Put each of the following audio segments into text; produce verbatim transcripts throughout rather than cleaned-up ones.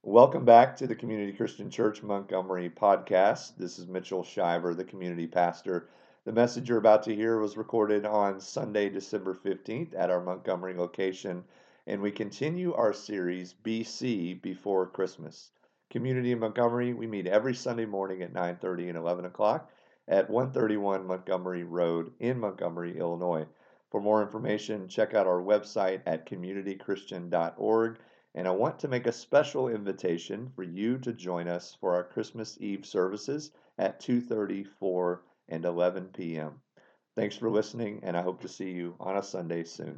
Welcome back to the Community Christian Church Montgomery podcast. This is Mitchell Shiver, the community pastor. The message you're about to hear was recorded on Sunday, December fifteenth at our Montgomery location, and we continue our series B C Before Christmas. Community in Montgomery, we meet every Sunday morning at nine thirty and eleven o'clock at one thirty-one Montgomery Road in Montgomery, Illinois. For more information, check out our website at community christian dot org. And I want to make a special invitation for you to join us for our Christmas Eve services at two thirty, four, and eleven p.m. Thanks for listening, and I hope to see you on a Sunday soon.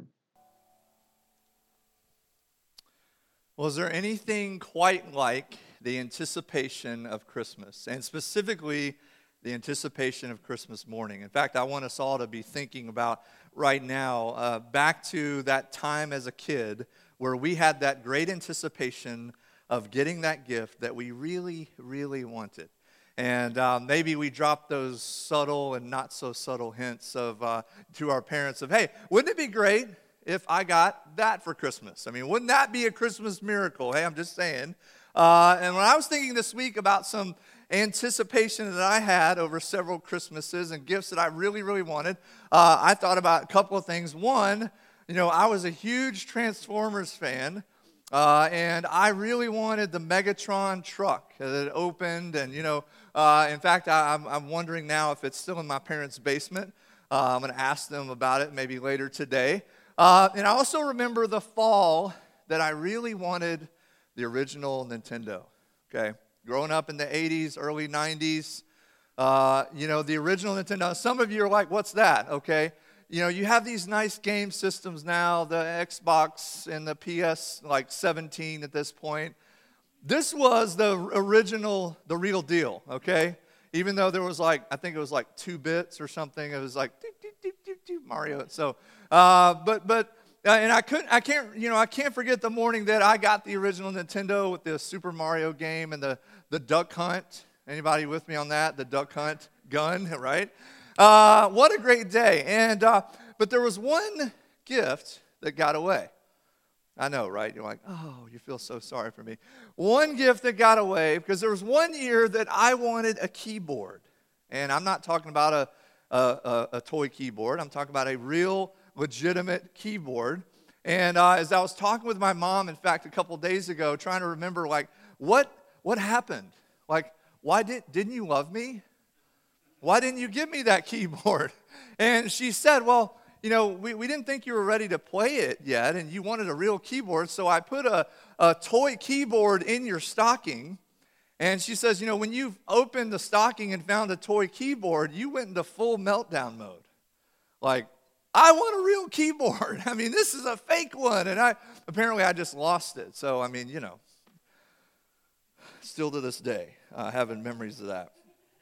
Well, is there anything quite like the anticipation of Christmas, and specifically the anticipation of Christmas morning? In fact, I want us all to be thinking about right now, uh, back to that time as a kid where we had that great anticipation of getting that gift that we really, really wanted. And uh, maybe we dropped those subtle and not so subtle hints of uh, to our parents of, hey, wouldn't it be great if I got that for Christmas? I mean, wouldn't that be a Christmas miracle? Hey, I'm just saying. Uh, and when I was thinking this week about some anticipation that I had over several Christmases and gifts that I really, really wanted, uh, I thought about a couple of things. One, you know, I was a huge Transformers fan, uh, and I really wanted the Megatron truck that opened. And, you know, uh, in fact, I, I'm, I'm wondering now if it's still in my parents' basement. Uh, I'm going to ask them about it maybe later today. Uh, and I also remember the fall that I really wanted the original Nintendo, okay? Growing up in the eighties, early nineties, uh, you know, the original Nintendo. Some of you are like, what's that, okay? You know, you have these nice game systems now, the Xbox and the P S, like seventeen at this point. This was the original, the real deal, okay? Even though there was like, I think it was like two bits or something. It was like, doop, doop, doop, doop, doop, Mario. So, uh, but, but, uh, and I couldn't, I can't, you know, I can't forget the morning that I got the original Nintendo with the Super Mario game and the, the Duck Hunt. Anybody with me on that? The Duck Hunt gun, right? Uh, what a great day. And uh, but there was one gift that got away. I know, right? You're like, oh, you feel so sorry for me. One gift that got away, because there was one year that I wanted a keyboard. And I'm not talking about a, a, a, a toy keyboard. I'm talking about a real, legitimate keyboard. And uh, as I was talking with my mom, in fact, a couple days ago, trying to remember, like, what what happened? Like, why did, didn't you love me? Why didn't you give me that keyboard? And she said, well, you know, we, we didn't think you were ready to play it yet, and you wanted a real keyboard, so I put a, a toy keyboard in your stocking. And she says, you know, when you opened the stocking and found a toy keyboard, you went into full meltdown mode. Like, I want a real keyboard. I mean, this is a fake one. And I apparently I just lost it. So, I mean, you know, still to this day, uh, having memories of that.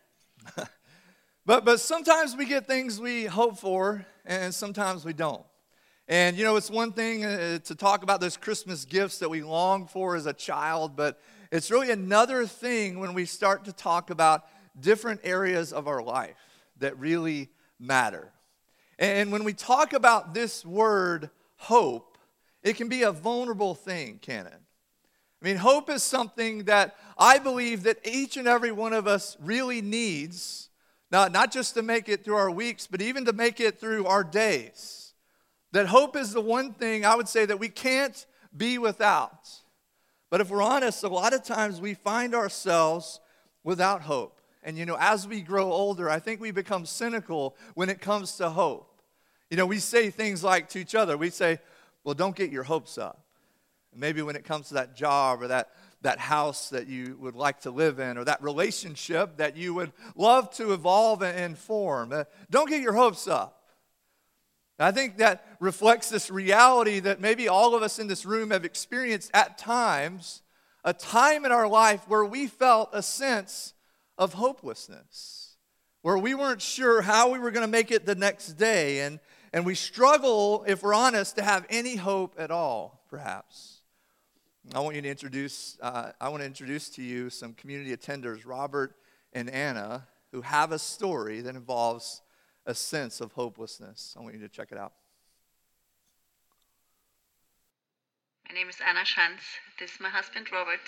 But but sometimes we get things we hope for, and sometimes we don't. And, you know, it's one thing uh, to talk about those Christmas gifts that we long for as a child, but it's really another thing when we start to talk about different areas of our life that really matter. And when we talk about this word, hope, it can be a vulnerable thing, can it? I mean, hope is something that I believe that each and every one of us really needs. Not, not just to make it through our weeks, but even to make it through our days. That hope is the one thing I would say that we can't be without. But if we're honest, a lot of times we find ourselves without hope. And, you know, as we grow older, I think we become cynical when it comes to hope. You know, we say things like to each other, we say, well, don't get your hopes up. Maybe when it comes to that job or that that house that you would like to live in, or that relationship that you would love to evolve and form. Uh, don't get your hopes up. I think that reflects this reality that maybe all of us in this room have experienced at times, a time in our life where we felt a sense of hopelessness, where we weren't sure how we were going to make it the next day, and, and we struggle, if we're honest, to have any hope at all, perhaps. I want you to introduce, uh, I want to introduce to you some community attenders, Robert and Anna, who have a story that involves a sense of hopelessness. I want you to check it out. My name is Anna Schanz. This is my husband, Robert.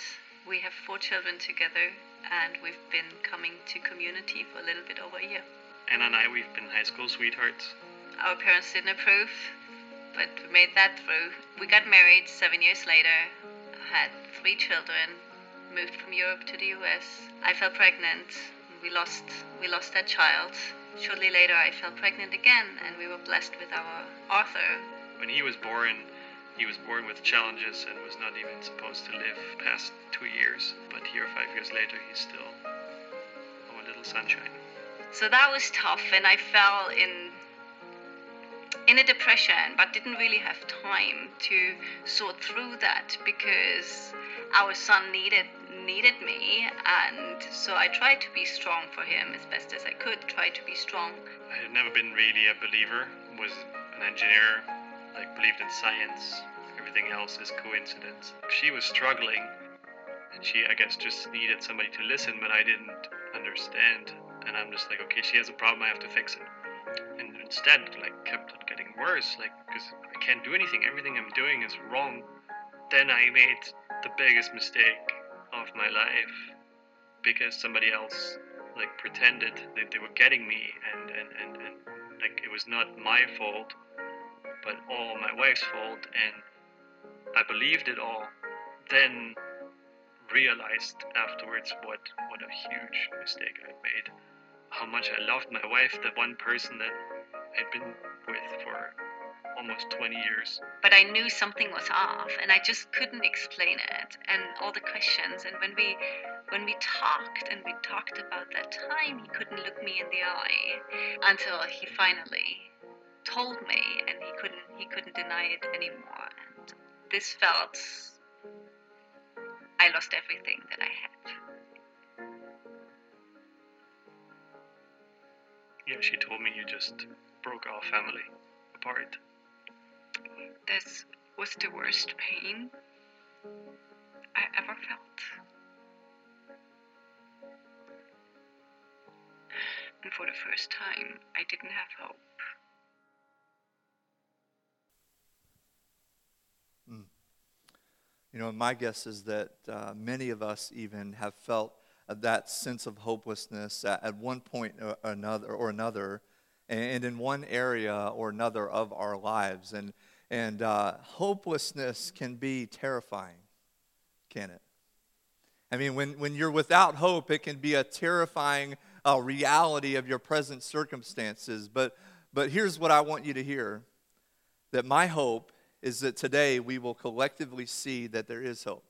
We have four children together, and we've been coming to community for a little bit over a year. Anna and I, we've been high school sweethearts. Our parents didn't approve, but we made that through. We got married seven years later, had three children, moved from Europe to the U S. I fell pregnant. We lost we lost that child. Shortly later, I fell pregnant again, and we were blessed with our Arthur. When he was born, he was born with challenges and was not even supposed to live past two years. But here, five years later, he's still our little sunshine. So that was tough, and I fell in in a depression, but didn't really have time to sort through that because our son needed needed me, and so I tried to be strong for him as best as I could, tried to be strong. I had never been really a believer, was an engineer, like believed in science, everything else is coincidence. She was struggling, and she, I guess, just needed somebody to listen, but I didn't understand, and I'm just like, okay, she has a problem, I have to fix it. And instead, like, kept on getting worse, like, because I can't do anything, everything I'm doing is wrong. Then I made the biggest mistake of my life because somebody else, like, pretended that they were getting me, and, and, and, and like, it was not my fault, but all my wife's fault, and I believed it all. Then realized afterwards what, what a huge mistake I'd made. How much I loved my wife, the one person that I'd been with for almost twenty years. But I knew something was off, and I just couldn't explain it, and all the questions. And when we when we talked, and we talked about that time, he couldn't look me in the eye until he finally told me, and he couldn't he couldn't deny it anymore. And this felt I lost everything that I had. Yeah, she told me you just broke our family apart. This was the worst pain I ever felt. And for the first time, I didn't have hope. Mm. You know, my guess is that uh, many of us even have felt uh, that sense of hopelessness at, at one point or another, or another, and in one area or another of our lives. And and uh, hopelessness can be terrifying, can it? I mean, when, when you're without hope, it can be a terrifying uh, reality of your present circumstances. But but here's what I want you to hear, that my hope is that today we will collectively see that there is hope.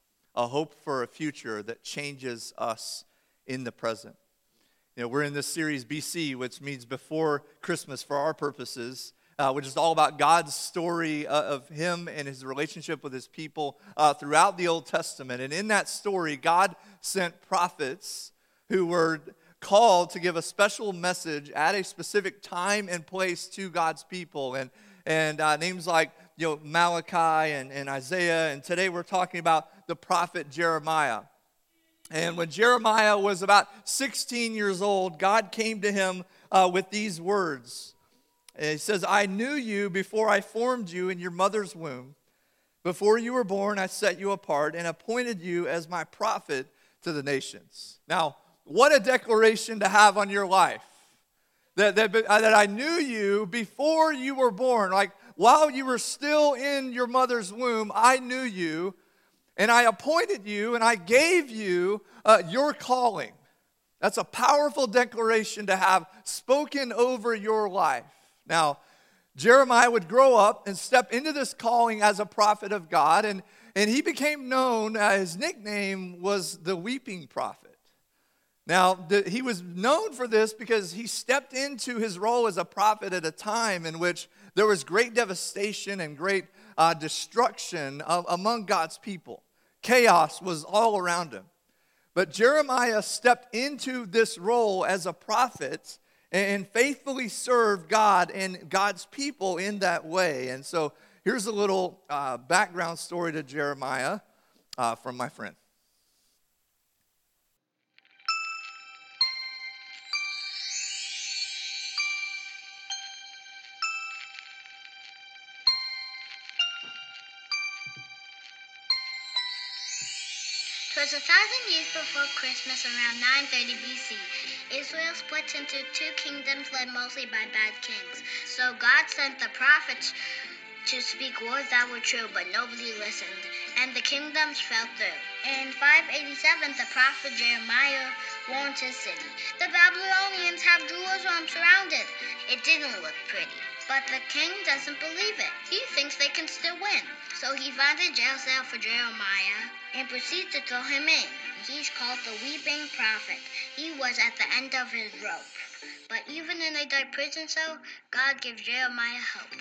A hope for a future that changes us in the present. You know, we're in this series B C, which means before Christmas for our purposes, uh, which is all about God's story uh, of Him and His relationship with His people uh, throughout the Old Testament. And in that story, God sent prophets who were called to give a special message at a specific time and place to God's people. And and uh, names like, you know, Malachi and, and Isaiah. And today we're talking about the prophet Jeremiah. And when Jeremiah was about sixteen years old, God came to him uh, with these words. And he says, I knew you before I formed you in your mother's womb. Before you were born, I set you apart and appointed you as my prophet to the nations. Now, what a declaration to have on your life. That, that, that I knew you before you were born. Like, while you were still in your mother's womb, I knew you, and I appointed you, and I gave you uh, your calling. That's a powerful declaration to have spoken over your life. Now, Jeremiah would grow up and step into this calling as a prophet of God, and, and he became known, uh, his nickname was the Weeping Prophet. Now, the, he was known for this because he stepped into his role as a prophet at a time in which there was great devastation and great uh, destruction of, among God's people. Chaos was all around him. But Jeremiah stepped into this role as a prophet and faithfully served God and God's people in that way. And so here's a little uh, background story to Jeremiah uh, from my friend. was a thousand years before Christmas, around nine thirty B C. Israel split into two kingdoms led mostly by bad kings. So God sent the prophets to speak words that were true, but nobody listened, and the kingdoms fell through. In five eighty-seven, the prophet Jeremiah warned his city. The Babylonians have Jerusalem surrounded. It didn't look pretty, but the king doesn't believe it. He thinks they can still win. So he finds a jail cell for Jeremiah and proceeds to throw him in. He's called the Weeping Prophet. He was at the end of his rope. But even in a dark prison cell, God gives Jeremiah hope.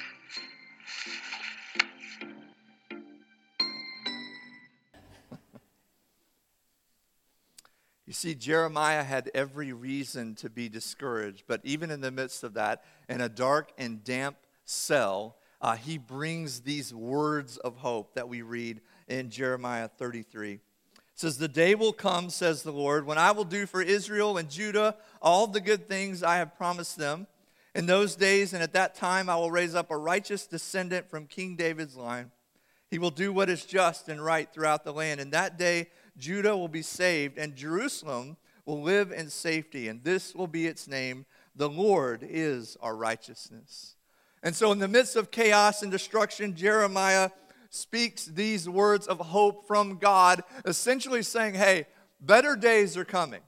You see, Jeremiah had every reason to be discouraged, but even in the midst of that, in a dark and damp cell, uh, he brings these words of hope that we read in Jeremiah thirty-three. It says, "The day will come, says the Lord, when I will do for Israel and Judah all the good things I have promised them. In those days and at that time I will raise up a righteous descendant from King David's line. He will do what is just and right throughout the land. In that day Judah will be saved, and Jerusalem will live in safety, and this will be its name. The Lord is our righteousness." And so in the midst of chaos and destruction, Jeremiah speaks these words of hope from God, essentially saying, hey, better days are coming.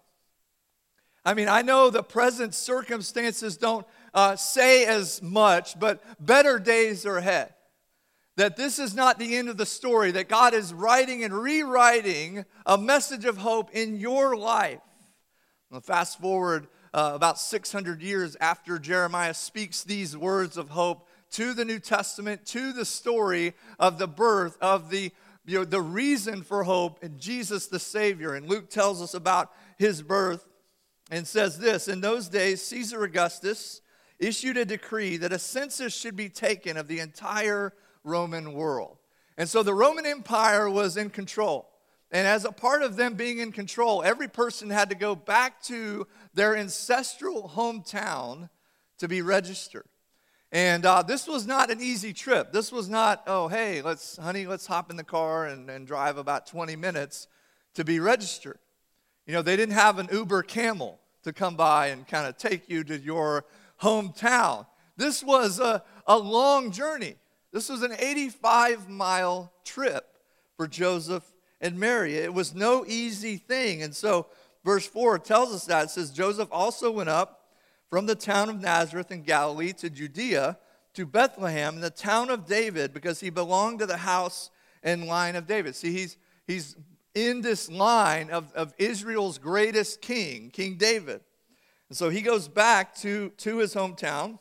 I mean, I know the present circumstances don't uh, say as much, but better days are ahead. That this is not the end of the story, that God is writing and rewriting a message of hope in your life. Well, fast forward uh, about six hundred years after Jeremiah speaks these words of hope to the New Testament, to the story of the birth of the, you know, the reason for hope in Jesus the Savior. And Luke tells us about his birth and says this, "In those days, Caesar Augustus issued a decree that a census should be taken of the entire Roman world." And so the Roman Empire was in control. And as a part of them being in control, every person had to go back to their ancestral hometown to be registered. And uh, this was not an easy trip. This was not, oh, hey, let's, honey, let's hop in the car and, and drive about twenty minutes to be registered. You know, they didn't have an Uber Camel to come by and kind of take you to your hometown. This was a, a long journey. This was an eighty-five mile trip for Joseph and Mary. It was no easy thing. And so verse four tells us that. It says, "Joseph also went up from the town of Nazareth in Galilee to Judea, to Bethlehem, in the town of David, because he belonged to the house and line of David." See, he's, he's in this line of, of Israel's greatest king, King David. And so he goes back to, to his hometown.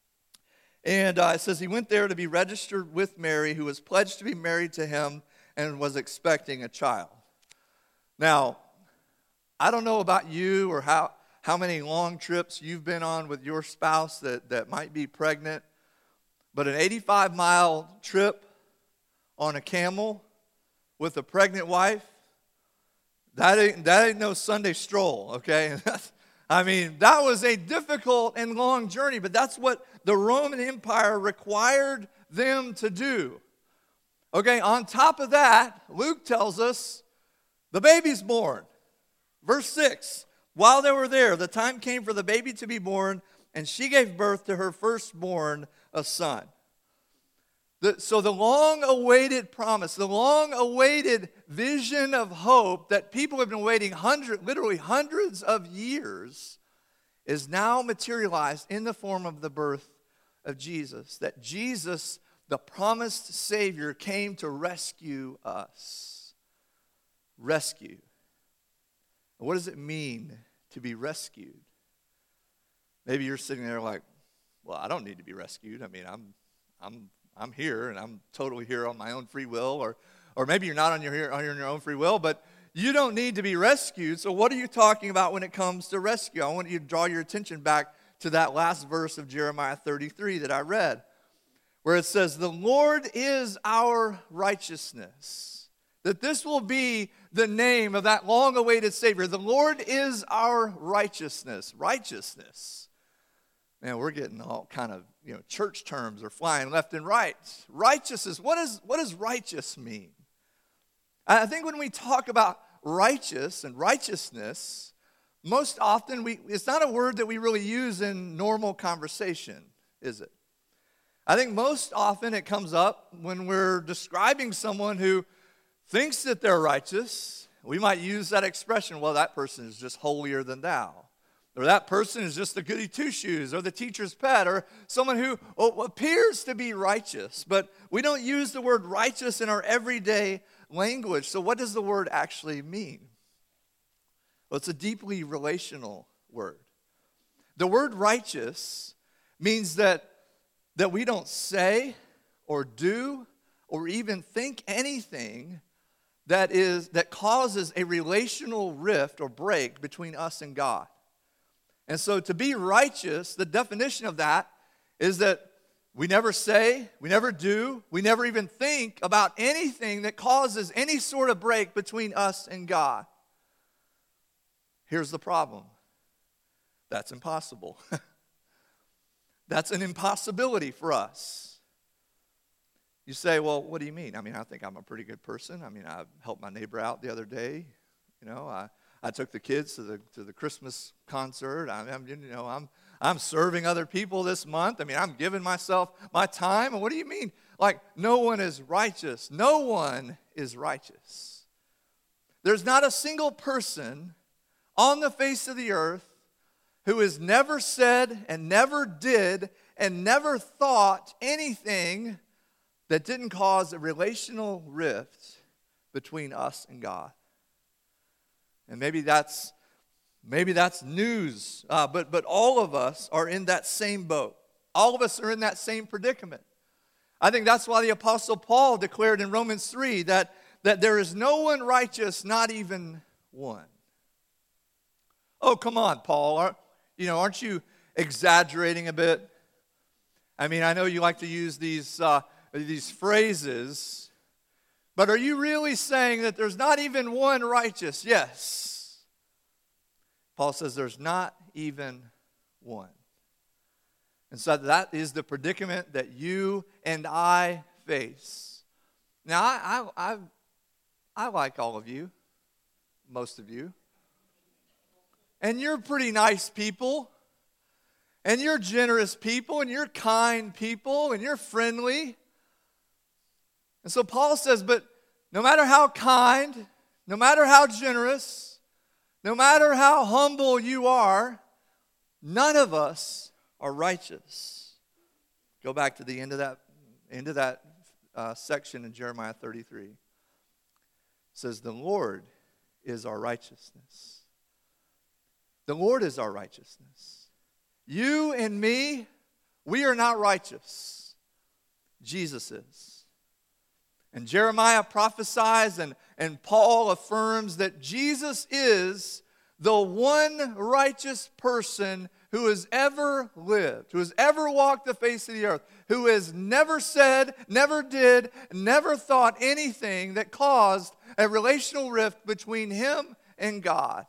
And uh, it says he went there to be registered with Mary, who was pledged to be married to him and was expecting a child. Now, I don't know about you or how, how many long trips you've been on with your spouse that, that might be pregnant, but an eighty-five mile trip on a camel with a pregnant wife, that ain't, that ain't no Sunday stroll, okay? I mean, that was a difficult and long journey, but that's what the Roman Empire required them to do. Okay, on top of that, Luke tells us the baby's born. Verse six, "While they were there, the time came for the baby to be born, and she gave birth to her firstborn, a son." The, so the long-awaited promise, the long-awaited vision of hope that people have been waiting hundred, literally hundreds of years is now materialized in the form of the birth of Jesus. That Jesus, the promised Savior, came to rescue us. Rescue. What does it mean to be rescued? Maybe you're sitting there like, well, I don't need to be rescued. I mean, I'm I'm I'm here, and I'm totally here on my own free will, or or maybe you're not on your on your own free will, but you don't need to be rescued. So what are you talking about when it comes to rescue? I want you to draw your attention back to that last verse of Jeremiah thirty-three that I read, where it says, "The Lord is our righteousness." That this will be the name of that long-awaited Savior. The Lord is our righteousness. Righteousness. Man, we're getting all kind of, you know, church terms are flying left and right. Righteousness. What, is, what does righteous mean? I think when we talk about righteous and righteousness, most often we, it's not a word that we really use in normal conversation, is it? I think most often it comes up when we're describing someone who thinks that they're righteous. We might use that expression, well, that person is just holier than thou. Or that person is just the goody two-shoes, or the teacher's pet, or someone who oh, appears to be righteous. But we don't use the word righteous in our everyday language. So what does the word actually mean? Well, it's a deeply relational word. The word righteous means that, that we don't say or do or even think anything that is that causes a relational rift or break between us and God. And so to be righteous, the definition of that is that we never say, we never do, we never even think about anything that causes any sort of break between us and God. Here's the problem. That's impossible. That's an impossibility for us. You say, well, what do you mean? I mean, I think I'm a pretty good person. I mean, I helped my neighbor out the other day. You know, I, I took the kids to the to the Christmas concert. I, I'm, you know, I'm I'm serving other people this month. I mean, I'm giving myself my time. And what do you mean? Like, no one is righteous. No one is righteous. There's not a single person on the face of the earth who has never said and never did and never thought anything that didn't cause a relational rift between us and God. And maybe that's maybe that's news, uh, but but all of us are in that same boat. All of us are in that same predicament. I think that's why the Apostle Paul declared in Romans three that, that there is no one righteous, not even one. Oh, come on, Paul. Are, you know, aren't you exaggerating a bit? I mean, I know you like to use these uh, these phrases, but are you really saying that there's not even one righteous? Yes. Paul says there's not even one. And so that is the predicament that you and I face. Now, I, I, I, I like all of you, most of you. And you're pretty nice people. And you're generous people. And you're kind people. And you're friendly. And so Paul says, but no matter how kind, no matter how generous, no matter how humble you are, none of us are righteous. Go back to the end of that, end of that uh, section in Jeremiah thirty-three. It says, the Lord is our righteousness. The Lord is our righteousness. You and me, we are not righteous. Jesus is. And Jeremiah prophesies and, and Paul affirms that Jesus is the one righteous person who has ever lived, who has ever walked the face of the earth, who has never said, never did, never thought anything that caused a relational rift between him and God.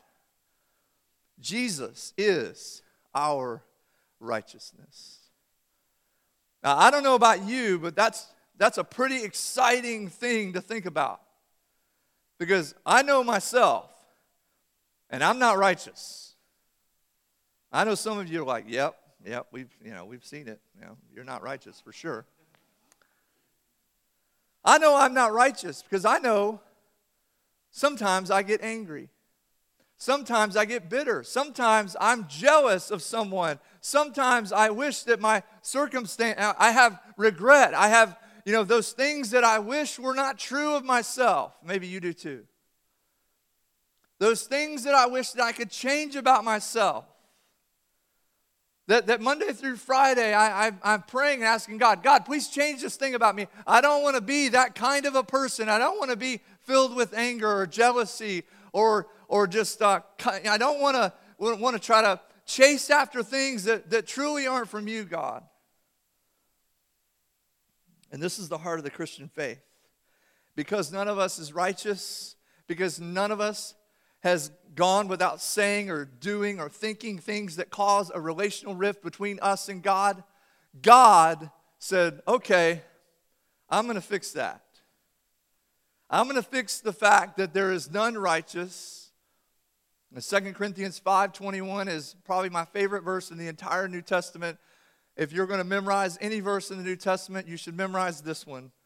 Jesus is our righteousness. Now, I don't know about you, but that's That's a pretty exciting thing to think about. Because I know myself, and I'm not righteous. I know some of you are like, yep, yep, we've, you know, we've seen it. You know, you're not righteous for sure. I know I'm not righteous because I know sometimes I get angry. Sometimes I get bitter. Sometimes I'm jealous of someone. Sometimes I wish that my circumstance, I have regret. I have You know, those things that I wish were not true of myself. Maybe you do too. Those things that I wish that I could change about myself. That, that Monday through Friday, I, I, I'm praying and asking God, God, please change this thing about me. I don't want to be that kind of a person. I don't want to be filled with anger or jealousy or, or just, uh, I don't want to want to try to chase after things that, that truly aren't from you, God. And this is the heart of the Christian faith. Because none of us is righteous, because none of us has gone without saying or doing or thinking things that cause a relational rift between us and God, God said, okay, I'm going to fix that. I'm going to fix the fact that there is none righteous. And Second Corinthians five twenty-one is probably my favorite verse in the entire New Testament. If you're going to memorize any verse in the New Testament, you should memorize this one. It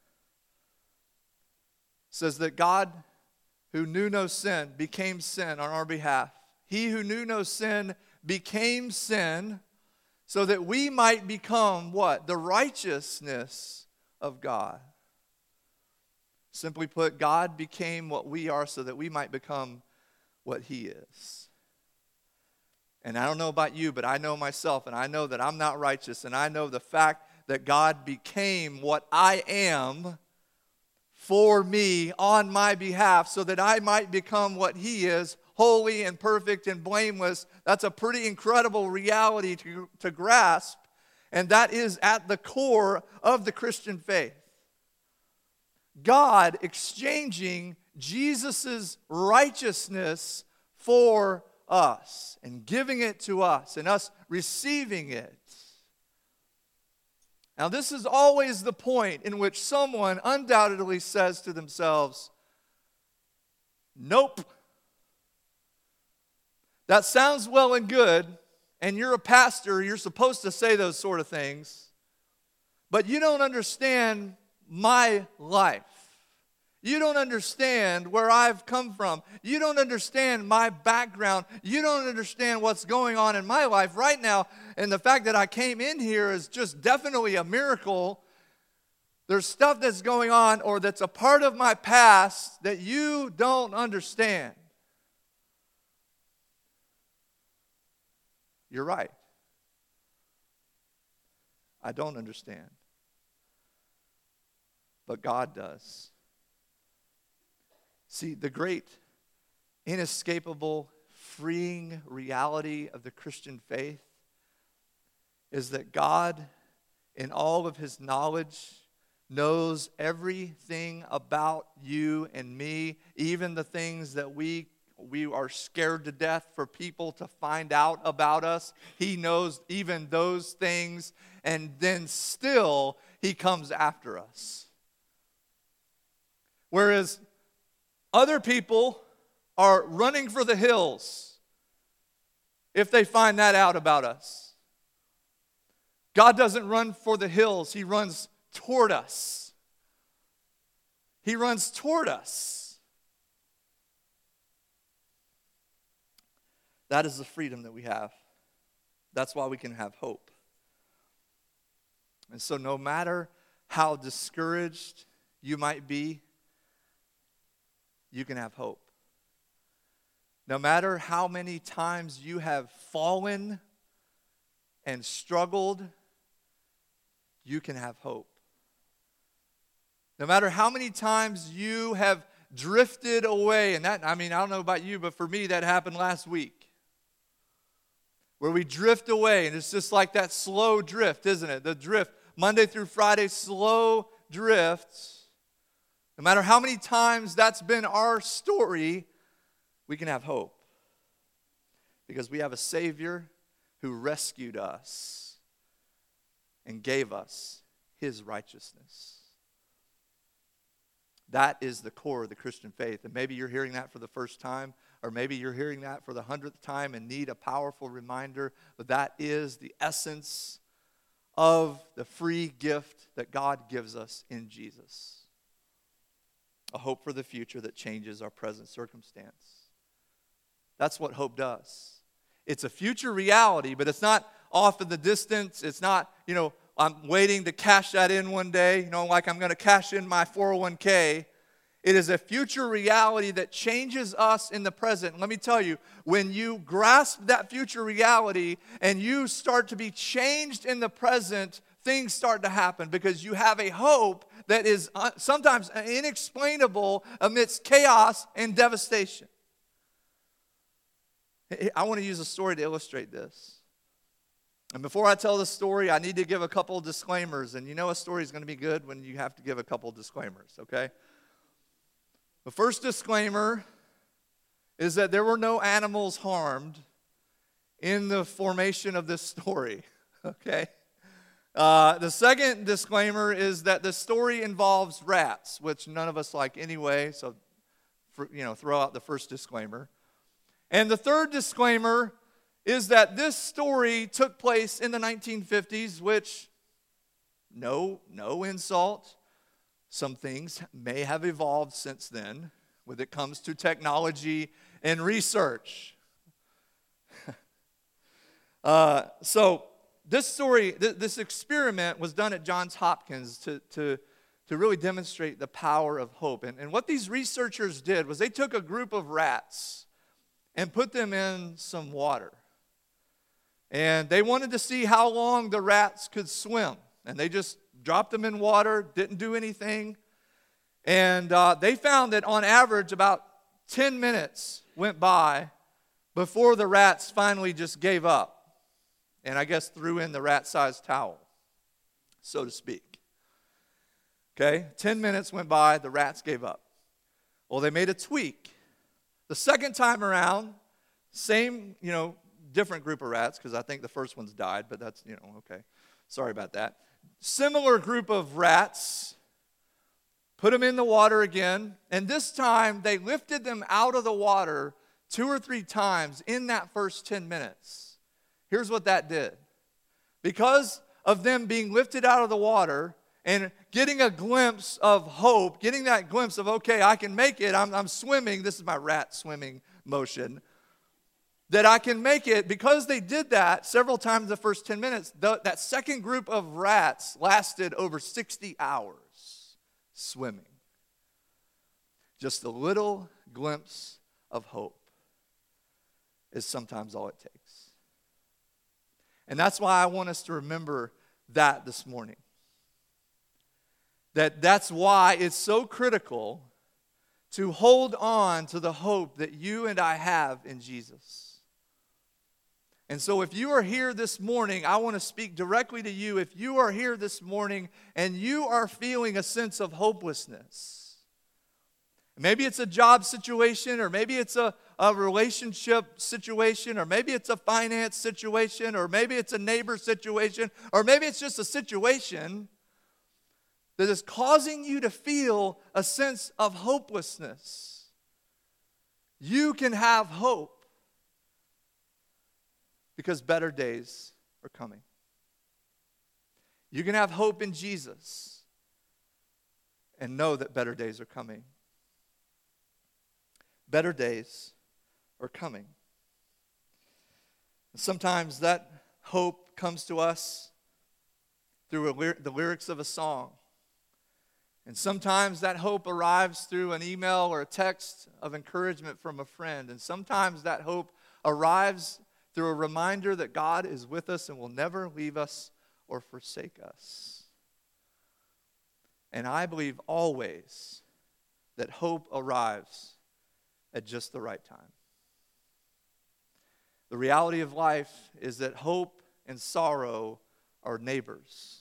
says that God, who knew no sin, became sin on our behalf. He who knew no sin became sin so that we might become what? The righteousness of God. Simply put, God became what we are so that we might become what He is. And I don't know about you, but I know myself, and I know that I'm not righteous, and I know the fact that God became what I am for me on my behalf so that I might become what He is, holy and perfect and blameless. That's a pretty incredible reality to, to grasp, and that is at the core of the Christian faith. God exchanging Jesus' righteousness for us and giving it to us and us receiving it. Now, this is always the point in which someone undoubtedly says to themselves, nope. That sounds well and good, and you're a pastor, you're supposed to say those sort of things, but you don't understand my life. You don't understand where I've come from. You don't understand my background. You don't understand what's going on in my life right now. And the fact that I came in here is just definitely a miracle. There's stuff that's going on or that's a part of my past that you don't understand. You're right. I don't understand. But God does. See, the great, inescapable, freeing reality of the Christian faith is that God, in all of His knowledge, knows everything about you and me, even the things that we we are scared to death for people to find out about us. He knows even those things, and then still He comes after us. Whereas other people are running for the hills if they find that out about us. God doesn't run for the hills. He runs toward us. He runs toward us. That is the freedom that we have. That's why we can have hope. And so no matter how discouraged you might be, you can have hope. No matter how many times you have fallen and struggled, you can have hope. No matter how many times you have drifted away, and that, I mean, I don't know about you, but for me, that happened last week. Where we drift away, and it's just like that slow drift, isn't it? The drift, Monday through Friday, slow drift. No matter how many times that's been our story, we can have hope. Because we have a Savior who rescued us and gave us His righteousness. That is the core of the Christian faith. And maybe you're hearing that for the first time, or maybe you're hearing that for the hundredth time and need a powerful reminder, but that is the essence of the free gift that God gives us in Jesus. A hope for the future that changes our present circumstance. That's what hope does. It's a future reality, but it's not off in the distance. It's not, you know, I'm waiting to cash that in one day, you know, like I'm going to cash in my four oh one k. It is a future reality that changes us in the present. Let me tell you, when you grasp that future reality and you start to be changed in the present, things start to happen because you have a hope that is sometimes inexplainable amidst chaos and devastation. I want to use a story to illustrate this. And before I tell the story, I need to give a couple of disclaimers. And you know a story is going to be good when you have to give a couple of disclaimers, okay? The first disclaimer is that there were no animals harmed in the formation of this story, okay? Uh, the second disclaimer is that the story involves rats, which none of us like anyway, so for, you know, throw out the first disclaimer. And the third disclaimer is that this story took place in the nineteen fifties, which, no, no insult. Some things may have evolved since then when it comes to technology and research. uh, so this story, th- this experiment was done at Johns Hopkins to, to, to really demonstrate the power of hope. And, and what these researchers did was they took a group of rats and put them in some water. And they wanted to see how long the rats could swim. And they just dropped them in water, didn't do anything. And uh, they found that on average about ten minutes went by before the rats finally just gave up. And I guess threw in the rat-sized towel, so to speak. Okay, ten minutes went by, the rats gave up. Well, they made a tweak. The second time around, same, you know, different group of rats, because I think the first ones died, but that's, you know, okay. Sorry about that. Similar group of rats, put them in the water again, and this time they lifted them out of the water two or three times in that first ten minutes. Here's what that did. Because of them being lifted out of the water and getting a glimpse of hope, getting that glimpse of, okay, I can make it, I'm, I'm swimming, this is my rat swimming motion, that I can make it, because they did that several times in the first ten minutes, the, that second group of rats lasted over sixty hours swimming. Just a little glimpse of hope is sometimes all it takes. And that's why I want us to remember that this morning. That that's why it's so critical to hold on to the hope that you and I have in Jesus. And so if you are here this morning, I want to speak directly to you. If you are here this morning and you are feeling a sense of hopelessness, maybe it's a job situation, or maybe it's a, a relationship situation, or maybe it's a finance situation, or maybe it's a neighbor situation, or maybe it's just a situation that is causing you to feel a sense of hopelessness. You can have hope because better days are coming. You can have hope in Jesus and know that better days are coming. Better days are coming. Sometimes that hope comes to us through a ly- the lyrics of a song. And sometimes that hope arrives through an email or a text of encouragement from a friend. And sometimes that hope arrives through a reminder that God is with us and will never leave us or forsake us. And I believe always that hope arrives at just the right time. The reality of life is that hope and sorrow are neighbors.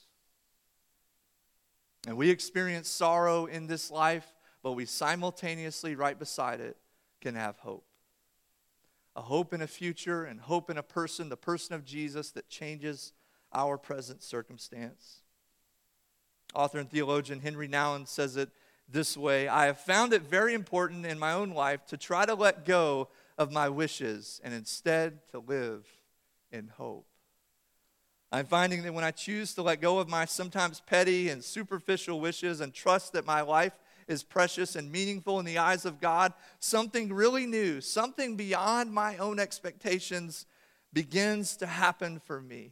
And we experience sorrow in this life, but we simultaneously, right beside it, can have hope. A hope in a future and hope in a person, the person of Jesus, that changes our present circumstance. Author and theologian Henry Nouwen says it this way: I have found it very important in my own life to try to let go of my wishes and instead to live in hope. I'm finding that when I choose to let go of my sometimes petty and superficial wishes and trust that my life is precious and meaningful in the eyes of God, something really new, something beyond my own expectations begins to happen for me.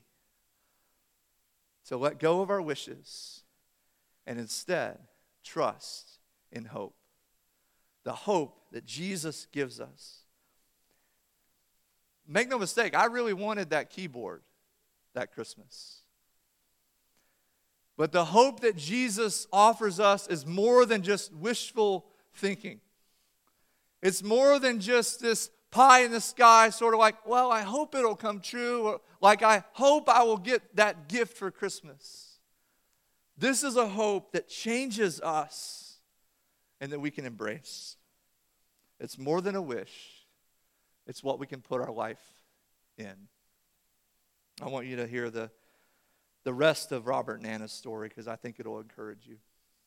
To let go of our wishes and instead trust in hope. The hope that Jesus gives us. Make no mistake, I really wanted that keyboard that Christmas. But the hope that Jesus offers us is more than just wishful thinking. It's more than just this pie in the sky, sort of like, well, I hope it'll come true, or like I hope I will get that gift for Christmas. This is a hope that changes us and that we can embrace. It's more than a wish. It's what we can put our life in. I want you to hear the the rest of Robert and Anna's story because I think it'll encourage you.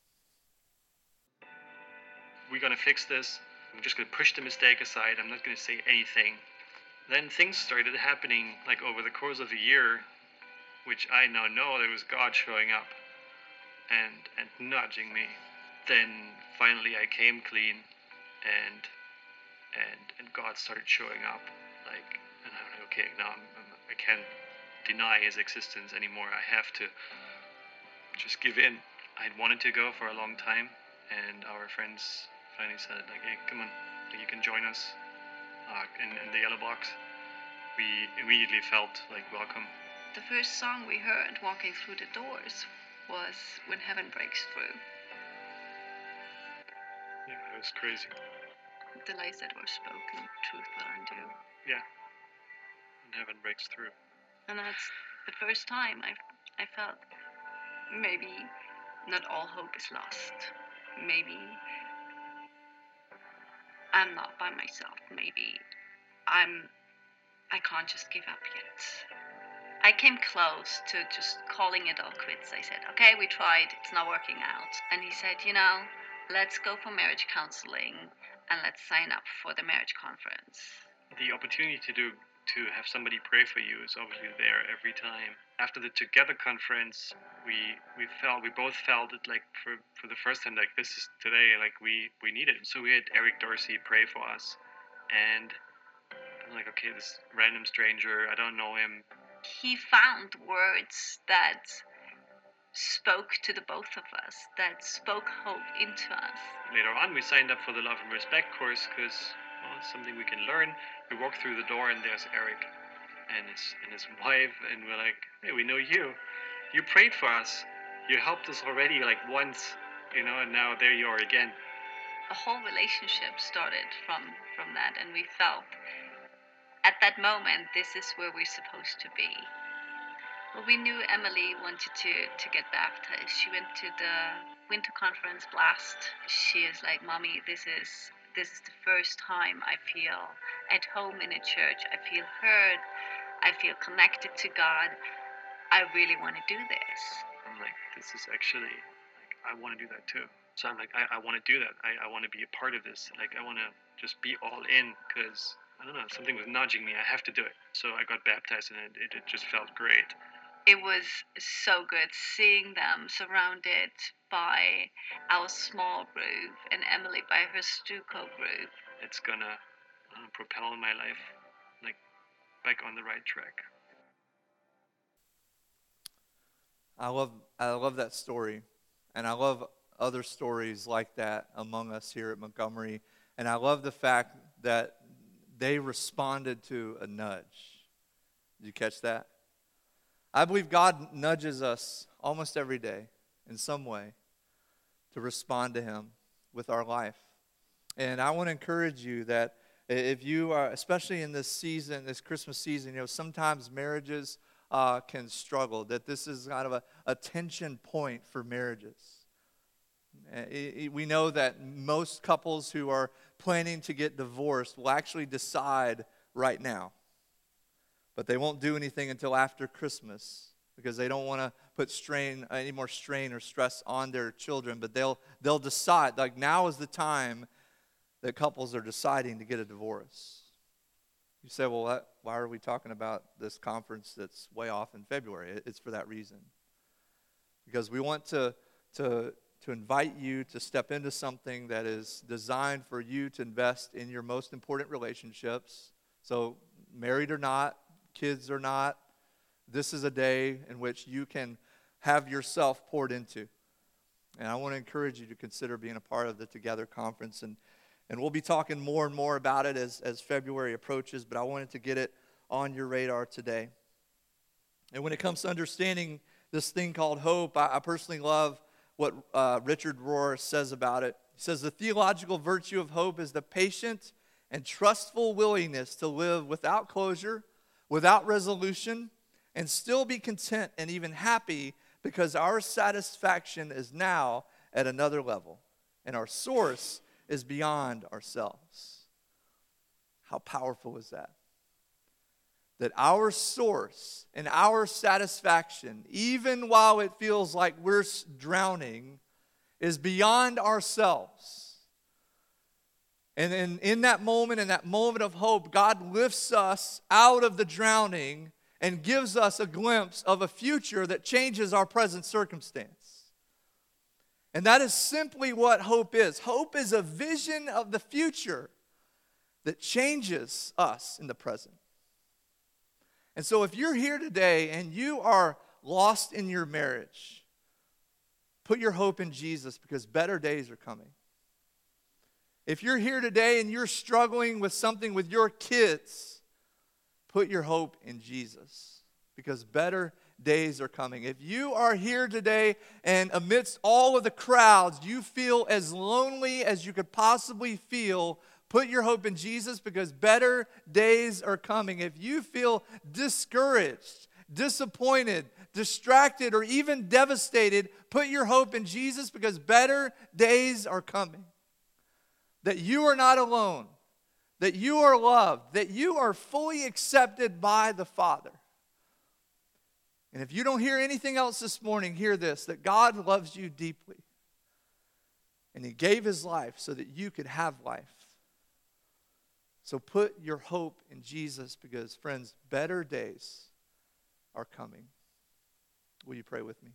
We're going to fix this. I'm just going to push the mistake aside. I'm not going to say anything. Then things started happening like over the course of a year, which I now know there was God showing up and and nudging me. Then finally I came clean, and and and God started showing up, like, and I'm like, okay, now I'm, I'm, I can't deny His existence anymore. I have to just give in. I'd wanted to go for a long time, and our friends finally said, like, hey, come on, you can join us uh, in, in the yellow box. We immediately felt like welcome. The first song we heard walking through the doors was When Heaven Breaks Through. Yeah, it was crazy. The lies that were spoken, truth will undo. Yeah, when heaven breaks through. And that's the first time I I felt maybe not all hope is lost. Maybe I'm not by myself. Maybe I'm I can't just give up yet. I came close to just calling it all quits. I said, okay, we tried, it's not working out. And he said, you know, let's go for marriage counseling and let's sign up for the marriage conference. The opportunity to do to have somebody pray for you is obviously there every time. After the Together conference, we we felt we both felt it like for, for the first time, like this is today, like we, we need it. So we had Eric Dorsey pray for us, and I'm like, okay, this random stranger, I don't know him. He found words that spoke to the both of us, that spoke hope into us. Later on, we signed up for the Love and Respect course because, well, it's something we can learn. We walk through the door and there's Eric and his and his wife, and we're like, hey, we know you. You prayed for us. You helped us already like once, you know, and now there you are again. A whole relationship started from from that, and we felt at that moment this is where we're supposed to be. Well, we knew Emily wanted to, to get baptized. She went to the winter conference blast. She is like, Mommy, this is this is the first time I feel at home in a church. I feel heard. I feel connected to God. I really want to do this. I'm like, this is actually, like, I want to do that too. So I'm like, I, I want to do that. I, I want to be a part of this. Like, I want to just be all in because, I don't know, something was nudging me. I have to do it. So I got baptized and it, it, it just felt great. It was so good seeing them surrounded by our small group and Emily by her Stuco group. It's gonna uh, propel my life like back on the right track. I love I love that story, and I love other stories like that among us here at Montgomery. And I love the fact that they responded to a nudge. Did you catch that? I believe God nudges us almost every day in some way to respond to Him with our life. And I want to encourage you that if you are, especially in this season, this Christmas season, you know, sometimes marriages uh, can struggle, that this is kind of a, a tension point for marriages. We know that most couples who are planning to get divorced will actually decide right now. But they won't do anything until after Christmas because they don't want to put strain, any more strain or stress on their children. But they'll they'll decide, like now is the time that couples are deciding to get a divorce. You say, well, that, why are we talking about this conference that's way off in February? It's for that reason. Because we want to to to invite you to step into something that is designed for you to invest in your most important relationships. So married or not, kids or not, this is a day in which you can have yourself poured into. And I want to encourage you to consider being a part of the Together Conference. And, and we'll be talking more and more about it as, as February approaches, but I wanted to get it on your radar today. And when it comes to understanding this thing called hope, I, I personally love what uh, Richard Rohr says about it. He says, the theological virtue of hope is the patient and trustful willingness to live without closure, without resolution, and still be content and even happy because our satisfaction is now at another level and our source is beyond ourselves. How powerful is that? that our source and our satisfaction, even while it feels like we're drowning, is beyond ourselves. And in, in that moment, in that moment of hope, God lifts us out of the drowning and gives us a glimpse of a future that changes our present circumstance. And that is simply what hope is. Hope is a vision of the future that changes us in the present. And so if you're here today and you are lost in your marriage, put your hope in Jesus because better days are coming. If you're here today and you're struggling with something with your kids, put your hope in Jesus because better days are coming. If you are here today and amidst all of the crowds, you feel as lonely as you could possibly feel, put your hope in Jesus because better days are coming. If you feel discouraged, disappointed, distracted, or even devastated, put your hope in Jesus because better days are coming. That you are not alone, that you are loved, that you are fully accepted by the Father. And if you don't hear anything else this morning, hear this, that God loves you deeply. And He gave His life so that you could have life. So put your hope in Jesus because, friends, better days are coming. Will you pray with me?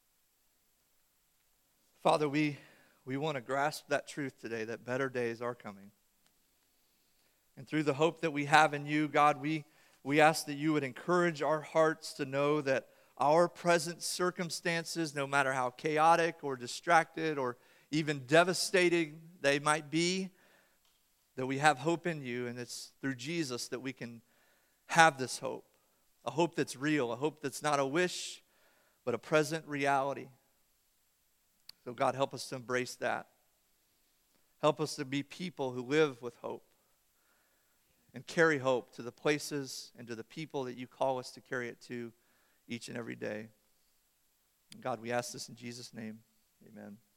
Father, we, we want to grasp that truth today, that better days are coming. And through the hope that we have in you, God, we, we ask that you would encourage our hearts to know that our present circumstances, no matter how chaotic or distracted or even devastating they might be, that we have hope in you, and it's through Jesus that we can have this hope. A hope that's real, a hope that's not a wish, but a present reality. So God, help us to embrace that. Help us to be people who live with hope and carry hope to the places and to the people that you call us to carry it to each and every day. God, we ask this in Jesus' name. Amen.